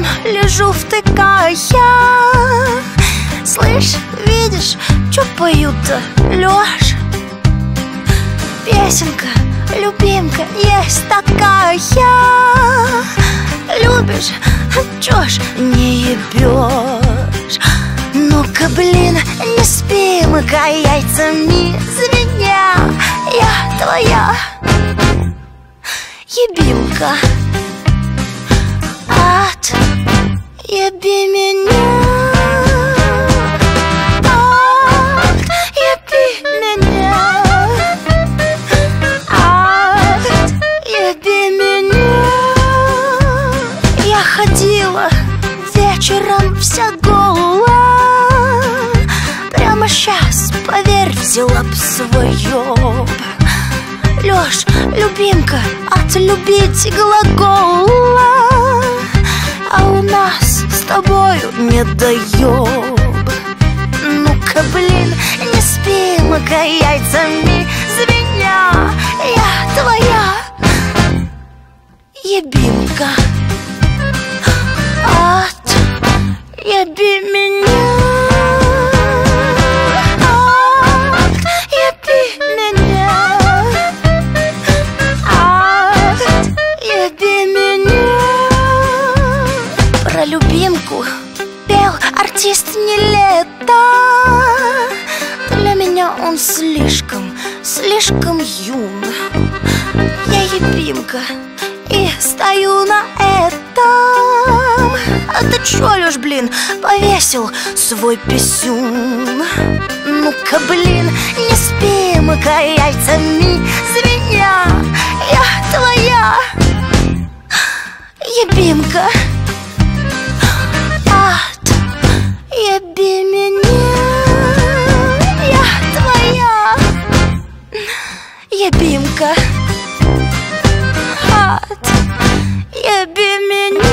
лежу втыкая. Слышь, видишь, чё поют-то, Лёш? Песенка, любимка, есть такая. Любишь, чё ж не ебёшь? Ну-ка, блин, не спи, мы-ка яйцами звеня. Я твоя ебилка. Отъеби меня. Отъеби меня. Отъеби меня. Я ходила вечером вся голая. Прямо сейчас, поверь, взяла б своё. Лёш, любимка, отлюбить глагола, а у нас с тобою не доёб. Ну-ка, блин, не спи, мы-ка яйцами звеня. Я твоя ебимка. Отъеби меня. Про любимку пел артист Нилетто. Для меня он слишком, слишком юн. Я ебимка и стою на этом. А ты чё, Лёш, блин, повесил свой писюн? Ну-ка, блин, не спи, мы-ка яйцами звеня. Я твоя ебимка. Отъеби меня. Я твоя ебимка. Отъеби меня.